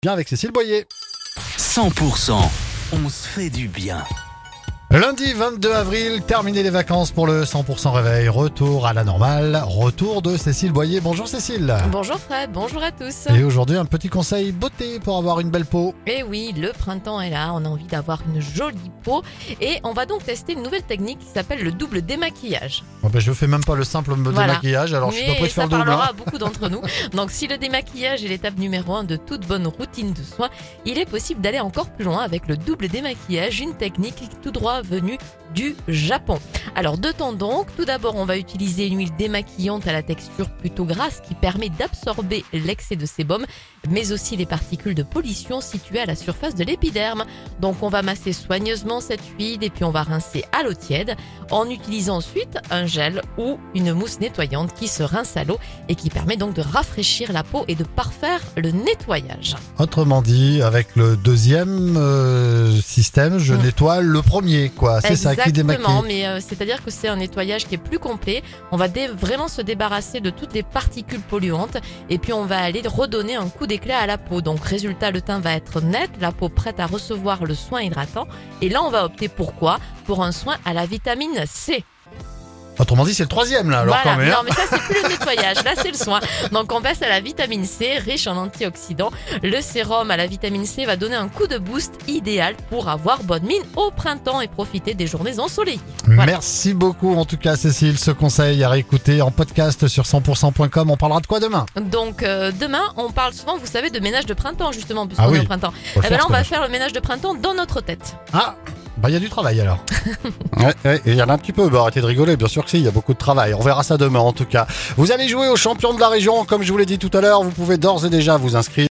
Bien avec Cécile Boyer. 100%, on se fait du bien. Lundi 22 avril, terminé les vacances pour le 100% réveil. Retour à la normale, retour de Cécile Boyer. Bonjour Cécile. Bonjour Fred, bonjour à tous. Et aujourd'hui, un petit conseil beauté pour avoir une belle peau. Et oui, le printemps est là, on a envie d'avoir une jolie peau. Et on va donc tester une nouvelle technique qui s'appelle le double démaquillage. Je fais même pas le simple démaquillage, alors je suis pas prêt de faire ça double. parlera à beaucoup d'entre nous. Donc si le démaquillage est l'étape numéro 1 de toute bonne routine de soins, il est possible d'aller encore plus loin avec le double démaquillage, une technique tout droit venue du Japon. Alors deux temps donc, tout d'abord on va utiliser une huile démaquillante à la texture plutôt grasse qui permet d'absorber l'excès de sébum, mais aussi les particules de pollution situées à la surface de l'épiderme. Donc on va masser soigneusement cette huile et puis on va rincer à l'eau tiède en utilisant ensuite un gel ou une mousse nettoyante qui se rince à l'eau et qui permet donc de rafraîchir la peau et de parfaire le nettoyage. Autrement dit, avec le deuxième système, je nettoie le premier, quoi. C'est ça qui démaquille. Exactement, mais c'est-à-dire que c'est un nettoyage qui est plus complet. On va vraiment se débarrasser de toutes les particules polluantes et puis on va aller redonner un coup d'éclat à la peau. Donc résultat, le teint va être net, la peau prête à recevoir le soin hydratant. Et là, on va opter pour quoi ? Pour un soin à la vitamine C. Autrement dit, c'est le troisième là, alors Voilà. quand même. Non, mais ça, c'est plus le nettoyage. Là, c'est le soin. Donc, on passe à la vitamine C, riche en antioxydants. Le sérum à la vitamine C va donner un coup de boost idéal pour avoir bonne mine au printemps et profiter des journées ensoleillées. Voilà. Merci beaucoup en tout cas Cécile, ce conseil à réécouter en podcast sur 100%.com. On parlera de quoi demain ? Donc, demain, on parle souvent, vous savez, de ménage de printemps, justement, puisqu'on Ah oui. est au printemps. Faut le faire, Là, on ce va ménage. faire le ménage de printemps dans notre tête. Ah, il y a du travail alors. Ouais, il y en a un petit peu. Arrêtez de rigoler, bien sûr que si, il y a beaucoup de travail. On verra ça demain en tout cas. Vous allez jouer aux champions de la région, comme je vous l'ai dit tout à l'heure. Vous pouvez d'ores et déjà vous inscrire.